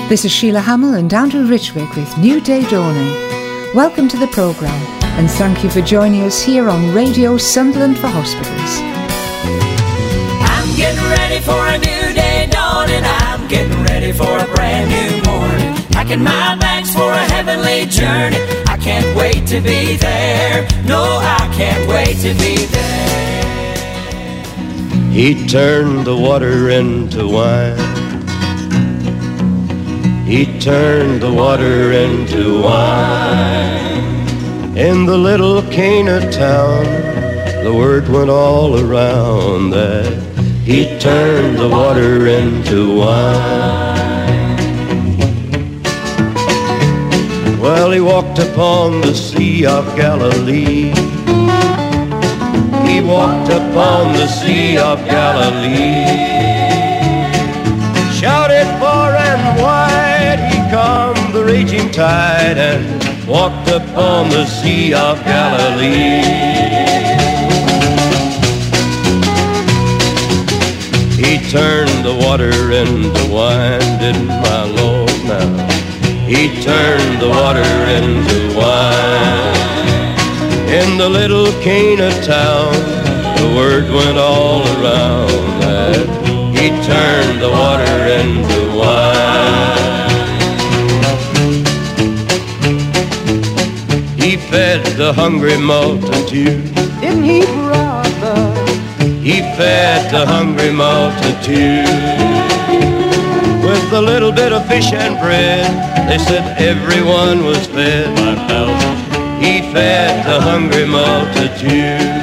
This is Sheila Hamill and Andrew Richwick with New Day Dawning. Welcome to the programme and thank you for joining us here on Radio Sunderland for Hospitals. I'm getting ready for a new day dawning. I'm getting ready for a brand new morning. Packing my bags for a heavenly journey. I can't wait to be there. No, I can't wait to be there. He turned the water into wine. He turned the water into wine. In the little Cana town, the word went all around that he turned the water into wine. Well, he walked upon the Sea of Galilee. He walked upon the Sea of Galilee. Shouted far and wide, he calmed the raging tide and walked upon the Sea of Galilee. He turned the water into wine, didn't my Lord now? He turned the water into wine. In the little Cana town, the word went all around that he turned the water into wine. He fed the hungry multitude. Didn't he, brother? He fed the hungry multitude with a little bit of fish and bread. They said everyone was fed. He fed the hungry multitude.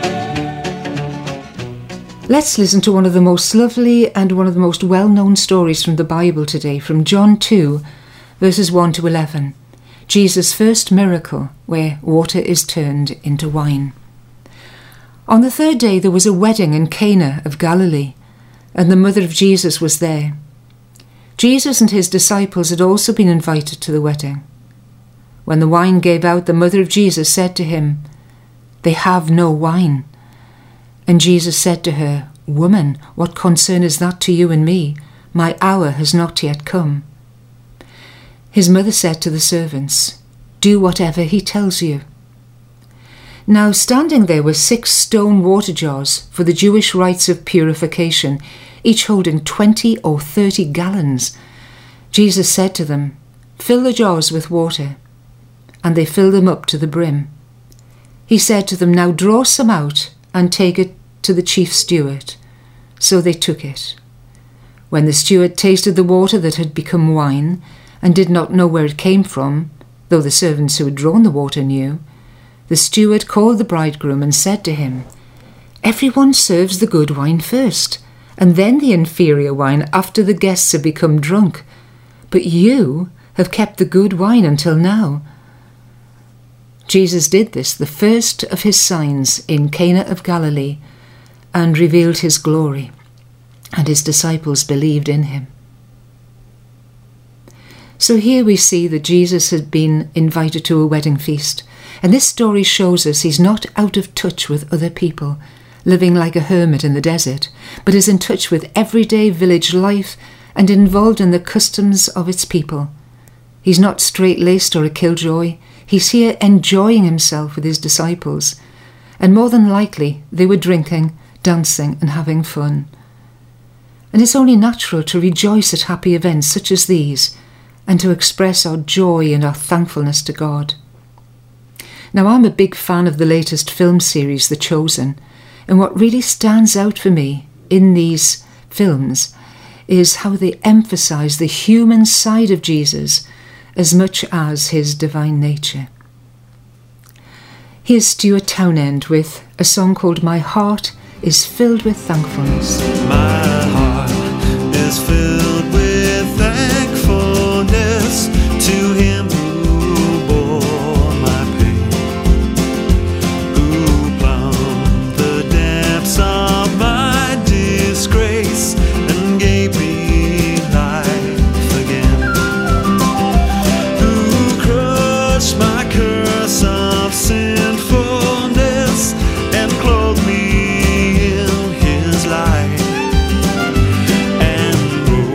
Let's listen to one of the most lovely and one of the most well-known stories from the Bible today, from John 2, verses 1 to 11. Jesus' first miracle, where water is turned into wine. On the third day there was a wedding in Cana of Galilee, and the mother of Jesus was there. Jesus and his disciples had also been invited to the wedding. When the wine gave out, the mother of Jesus said to him, "They have no wine." And Jesus said to her, "Woman, what concern is that to you and me? My hour has not yet come." His mother said to the servants, "Do whatever he tells you." Now standing there were 6 stone water jars for the Jewish rites of purification, each holding 20 or 30 gallons. Jesus said to them, "Fill the jars with water." And they filled them up to the brim. He said to them, "Now draw some out and take it to the chief steward." So they took it. When the steward tasted the water that had become wine, and did not know where it came from, though the servants who had drawn the water knew, the steward called the bridegroom and said to him, "Everyone serves the good wine first, and then the inferior wine after the guests have become drunk. But you have kept the good wine until now." Jesus did this, the first of his signs in Cana of Galilee, and revealed his glory, and his disciples believed in him. So here we see that Jesus had been invited to a wedding feast, and this story shows us he's not out of touch with other people, living like a hermit in the desert, but is in touch with everyday village life and involved in the customs of its people. He's not straight-laced or a killjoy. He's here enjoying himself with his disciples, and more than likely they were drinking, dancing and having fun. And it's only natural to rejoice at happy events such as these and to express our joy and our thankfulness to God. Now, I'm a big fan of the latest film series, The Chosen, and what really stands out for me in these films is how they emphasise the human side of Jesus as much as his divine nature. Here's Stuart Townend with a song called My Heart is Filled with Thankfulness. My heart is filled with thankfulness to him who bore my pain, who plumbed the depths of my disgrace and gave me life again, who crushed my curse of sinfulness and clothed me in his light, and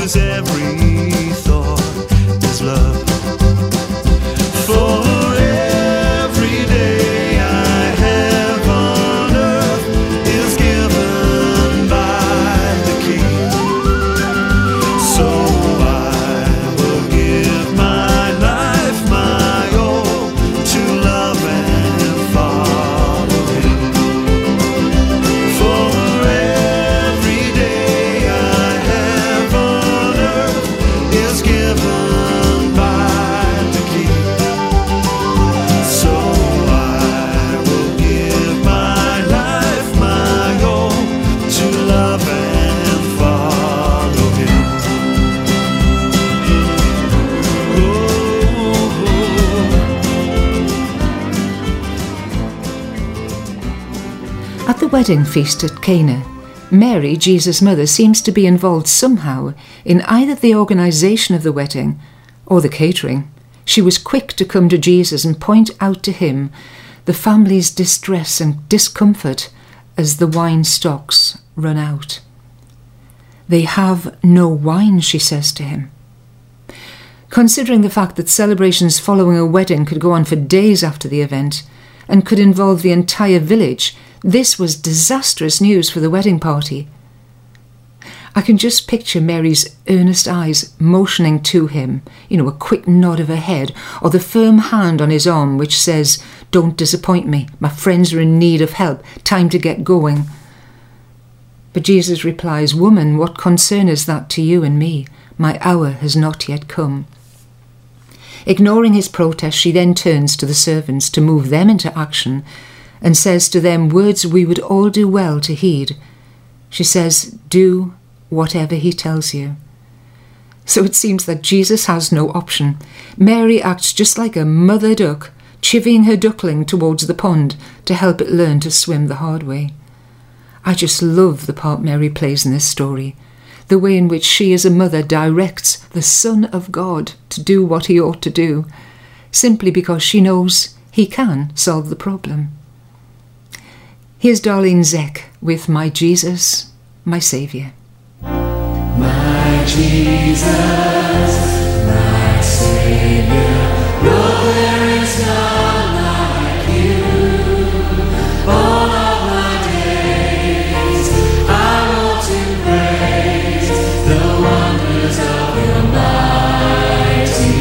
whose every thought is love. For every day I have on earth is given by the King. So I will give my life, my all, to love and follow Him. For every day I have on earth is given by the King. So I will give my life, my all, to love and follow Him. At the wedding feast at Cana, Mary, Jesus' mother, seems to be involved somehow in either the organisation of the wedding or the catering. She was quick to come to Jesus and point out to him the family's distress and discomfort as the wine stocks run out. They have no wine, she says to him. Considering the fact that celebrations following a wedding could go on for days after the event and could involve the entire village, this was disastrous news for the wedding party. I can just picture Mary's earnest eyes motioning to him, a quick nod of her head, or the firm hand on his arm which says, "Don't disappoint me, my friends are in need of help, time to get going." But Jesus replies, "Woman, what concern is that to you and me? My hour has not yet come." Ignoring his protest, she then turns to the servants to move them into action and says to them words we would all do well to heed. She says, "Do whatever he tells you." So it seems that Jesus has no option. Mary acts just like a mother duck, chivying her duckling towards the pond to help it learn to swim the hard way. I just love the part Mary plays in this story, the way in which she as a mother directs the Son of God to do what he ought to do, simply because she knows he can solve the problem. Here's Darlene Zek with My Jesus, My Saviour. My Jesus, my Savior, no, there is none like you. All of my days I want to praise the wonders of your mighty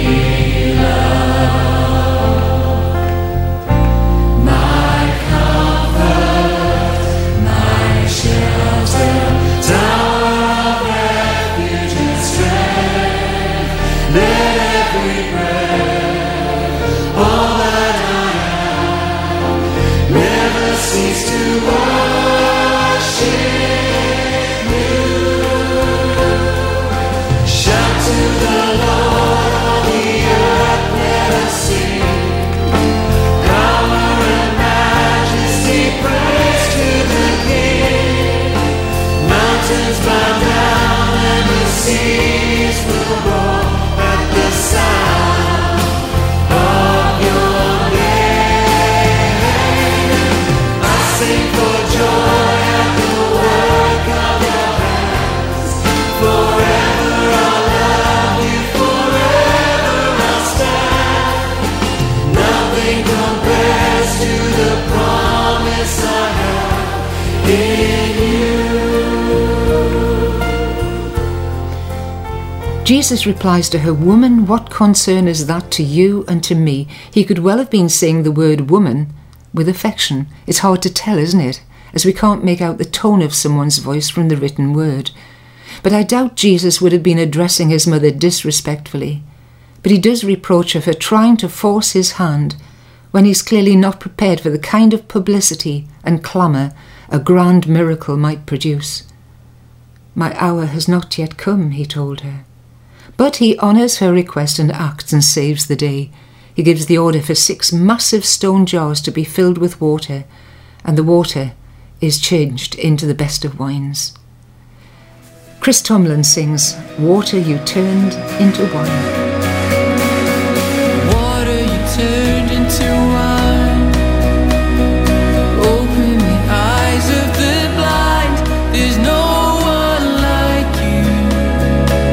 love. My comfort, my shelter, tower of refuge and strength. Let every breath, all that I am, never cease to worship you. Shout to the Lord, all the earth, let us sing. Power and majesty, praise to the King. Mountains bow down and the seas will roar at the sound of your name. I sing for joy at the work of your hands. Forever I'll love you, forever I'll stand. Nothing compares to the promise I have in you. Jesus replies to her, "Woman, what concern is that to you and to me?" He could well have been saying the word woman with affection. It's hard to tell, isn't it? As we can't make out the tone of someone's voice from the written word. But I doubt Jesus would have been addressing his mother disrespectfully. But he does reproach her for trying to force his hand when he's clearly not prepared for the kind of publicity and clamour a grand miracle might produce. "My hour has not yet come," he told her. But he honours her request and acts and saves the day. He gives the order for 6 massive stone jars to be filled with water, and the water is changed into the best of wines. Chris Tomlin sings, "Water you turned into wine." Water you turned into wine. Open the eyes of the blind. There's no one like you.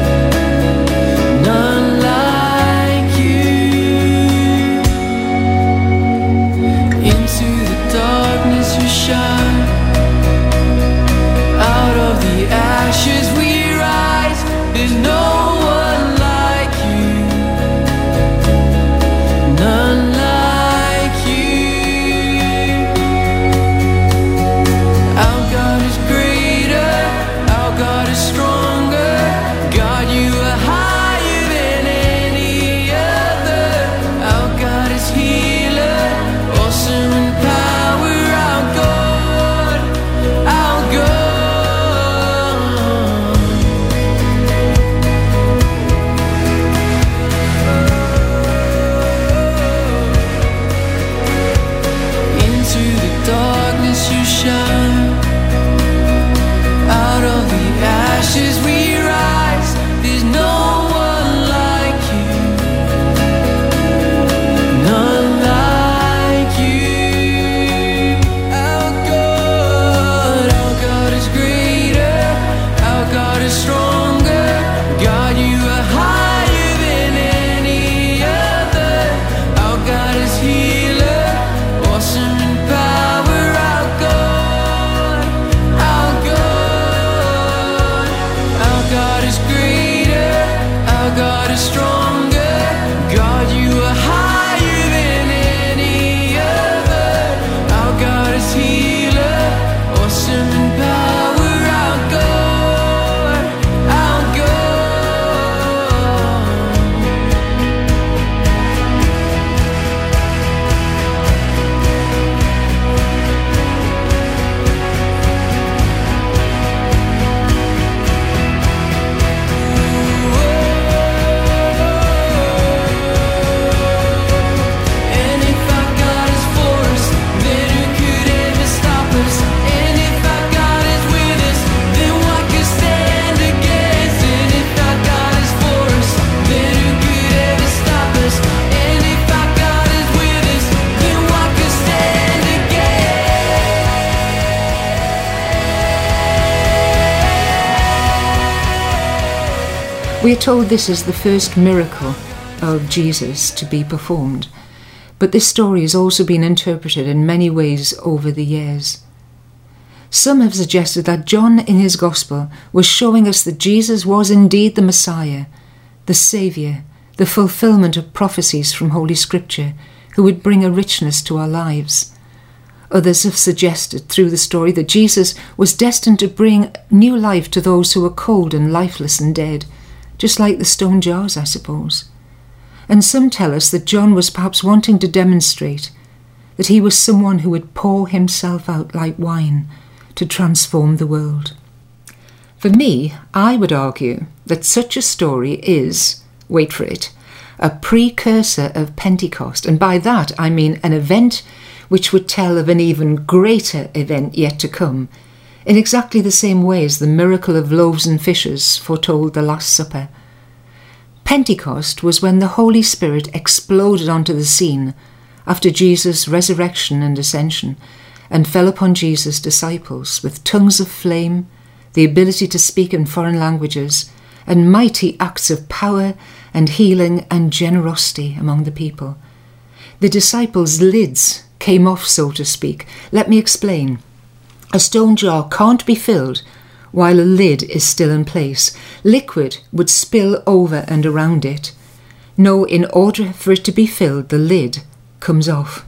We are told this is the first miracle of Jesus to be performed, but this story has also been interpreted in many ways over the years. Some have suggested that John in his Gospel was showing us that Jesus was indeed the Messiah, the Saviour, the fulfilment of prophecies from Holy Scripture, who would bring a richness to our lives. Others have suggested through the story that Jesus was destined to bring new life to those who were cold and lifeless and dead, just like the stone jars, I suppose. And some tell us that John was perhaps wanting to demonstrate that he was someone who would pour himself out like wine to transform the world. For me, I would argue that such a story is, wait for it, a precursor of Pentecost, and by that I mean an event which would tell of an even greater event yet to come, in exactly the same way as the miracle of loaves and fishes foretold the Last Supper. Pentecost was when the Holy Spirit exploded onto the scene after Jesus' resurrection and ascension, and fell upon Jesus' disciples with tongues of flame, the ability to speak in foreign languages, and mighty acts of power and healing and generosity among the people. The disciples' lids came off, so to speak. Let me explain. A stone jar can't be filled while a lid is still in place. Liquid would spill over and around it. No, in order for it to be filled, the lid comes off.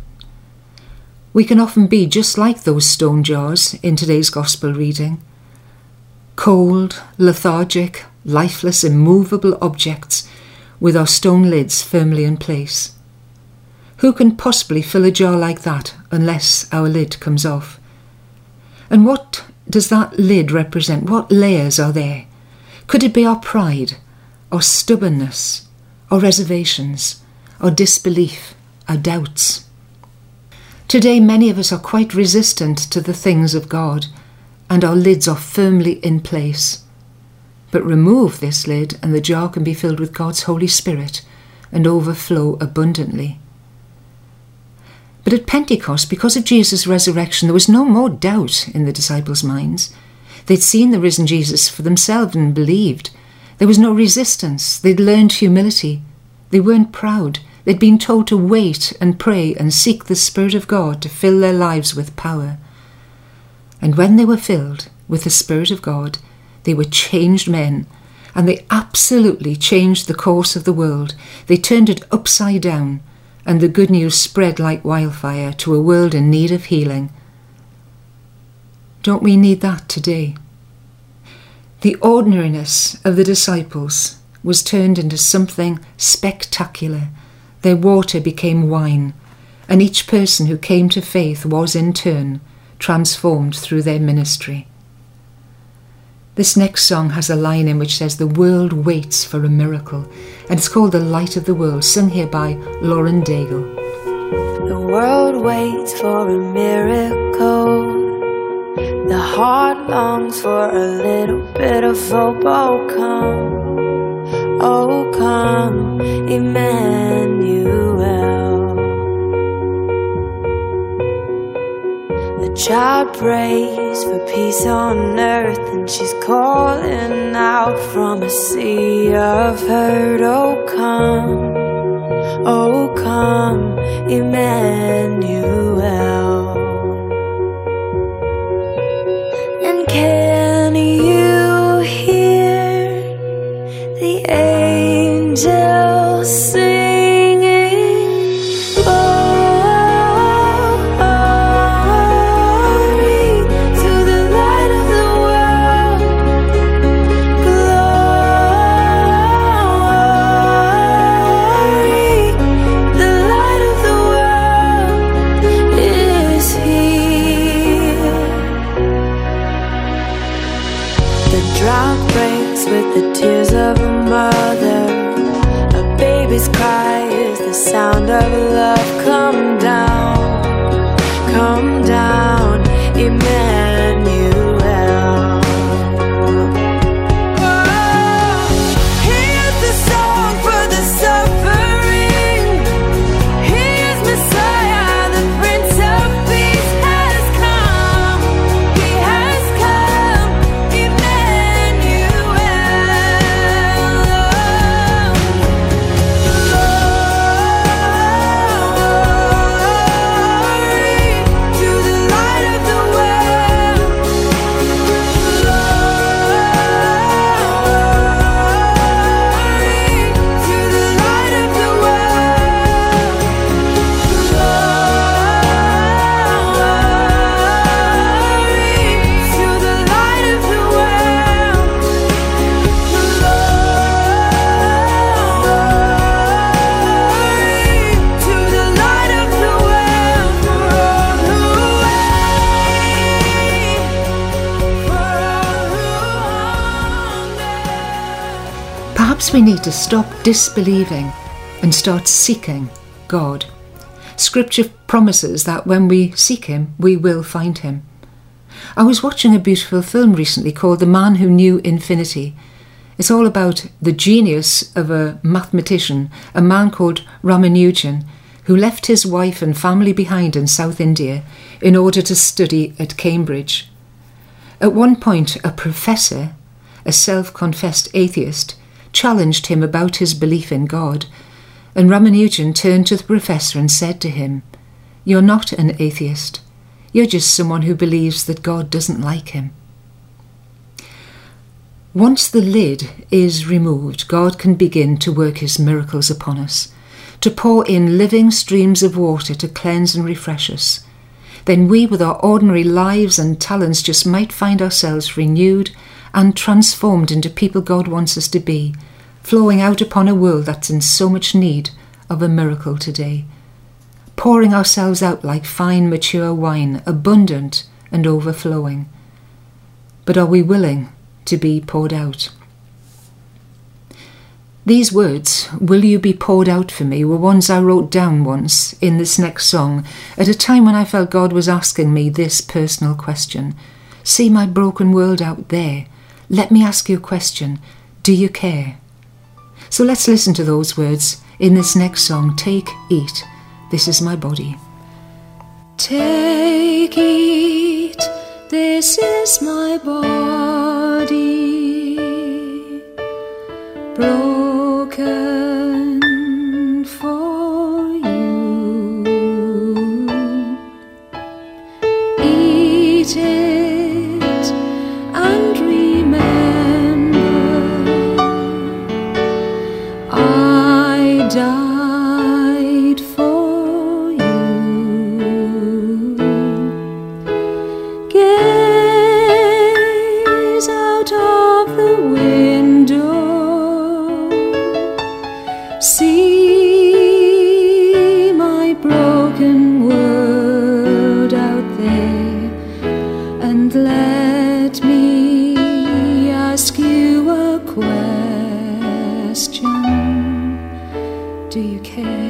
We can often be just like those stone jars in today's Gospel reading. Cold, lethargic, lifeless, immovable objects with our stone lids firmly in place. Who can possibly fill a jar like that unless our lid comes off? And what does that lid represent? What layers are there? Could it be our pride, our stubbornness, our reservations, our disbelief, our doubts? Today, many of us are quite resistant to the things of God, and our lids are firmly in place. But remove this lid, and the jar can be filled with God's Holy Spirit and overflow abundantly. But at Pentecost, because of Jesus' resurrection, there was no more doubt in the disciples' minds. They'd seen the risen Jesus for themselves and believed. There was no resistance. They'd learned humility. They weren't proud. They'd been told to wait and pray and seek the Spirit of God to fill their lives with power. And when they were filled with the Spirit of God, they were changed men, and they absolutely changed the course of the world. They turned it upside down, and the good news spread like wildfire to a world in need of healing. Don't we need that today? The ordinariness of the disciples was turned into something spectacular. Their water became wine, and each person who came to faith was in turn transformed through their ministry. This next song has a line in which says, "The world waits for a miracle," and it's called "The Light of the World," sung here by Lauren Daigle. The world waits for a miracle. The heart longs for a little bit of hope. Oh come, Emmanuel. The child prays for peace on earth, and she's calling out from a sea of hurt. Oh come, Emmanuel. And can you hear the angels singing? Glory to the light of the world. Glory, the light of the world is here. The drought breaks with the tears of a mother. A baby's cry is the sound of love. Come down, Emmanuel. Here's the song for the suffering. He is Messiah, the Prince of Peace has come. He has come, Emmanuel. Perhaps we need to stop disbelieving and start seeking God. Scripture promises that when we seek Him, we will find Him. I was watching a beautiful film recently called The Man Who Knew Infinity. It's all about the genius of a mathematician, a man called Ramanujan, who left his wife and family behind in South India in order to study at Cambridge. At one point, a professor, a self-confessed atheist, challenged him about his belief in God, and Ramanujan turned to the professor and said to him, "You're not an atheist. You're just someone who believes that God doesn't like him." Once the lid is removed, God can begin to work His miracles upon us, to pour in living streams of water to cleanse and refresh us. Then we, with our ordinary lives and talents, just might find ourselves renewed and transformed into people God wants us to be, flowing out upon a world that's in so much need of a miracle today, pouring ourselves out like fine, mature wine, abundant and overflowing. But are we willing to be poured out? These words, "Will you be poured out for me?" were ones I wrote down once in this next song at a time when I felt God was asking me this personal question. See my broken world out there. Let me ask you a question. Do you care? So let's listen to those words in this next song. Take, eat. This is my body. Take, eat. This is my body. Broken for you. Eat it and remember I died for you. Gaze out of the window. See my broken world out there, and let me ask you a question. Do you care?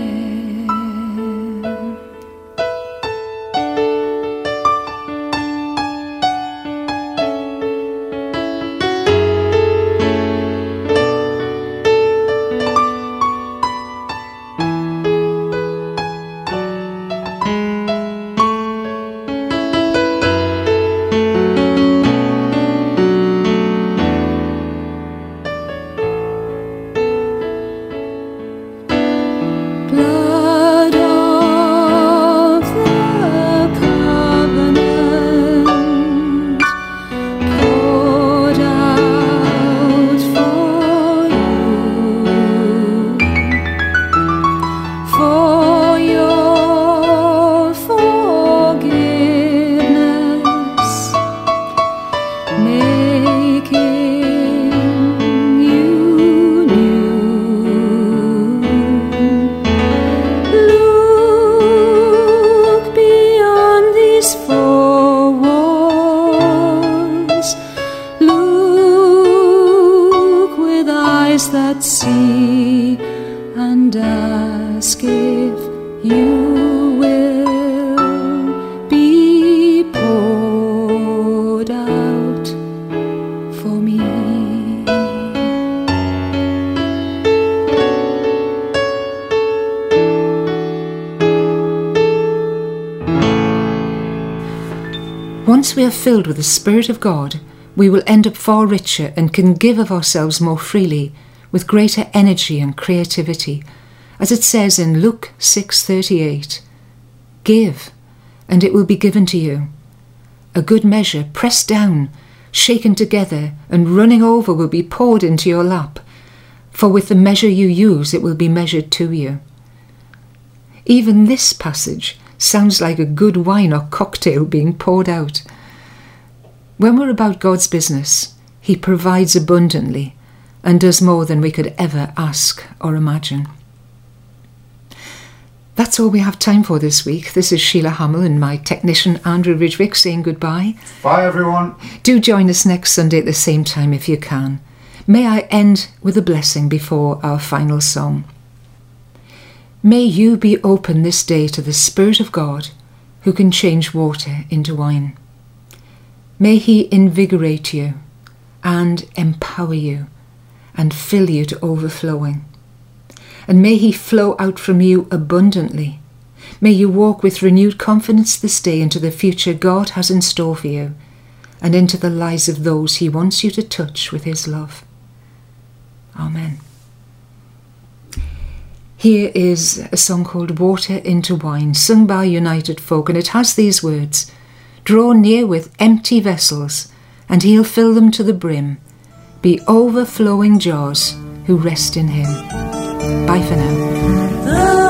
Blood of the covenant poured out for your forgiveness, making you new. Look beyond these four walls. Look with eyes that see, and ask if you will be poured out for me. Once we are filled with the Spirit of God, we will end up far richer and can give of ourselves more freely, with greater energy and creativity. As it says in Luke 6:38, "Give, and it will be given to you. A good measure, pressed down, shaken together, and running over will be poured into your lap. For with the measure you use, it will be measured to you." Even this passage sounds like a good wine or cocktail being poured out. When we're about God's business, He provides abundantly and does more than we could ever ask or imagine. That's all we have time for this week. This is Sheila Hamill and my technician Andrew Ridgwick saying goodbye. Bye, everyone. Do join us next Sunday at the same time if you can. May I end with a blessing before our final song. May you be open this day to the Spirit of God, who can change water into wine. May he invigorate you and empower you and fill you to overflowing. And may he flow out from you abundantly. May you walk with renewed confidence this day into the future God has in store for you and into the lives of those he wants you to touch with his love. Amen. Here is a song called Water into Wine, sung by United Folk, and it has these words: draw near with empty vessels, and he'll fill them to the brim. Be overflowing jars who rest in him. Bye for now.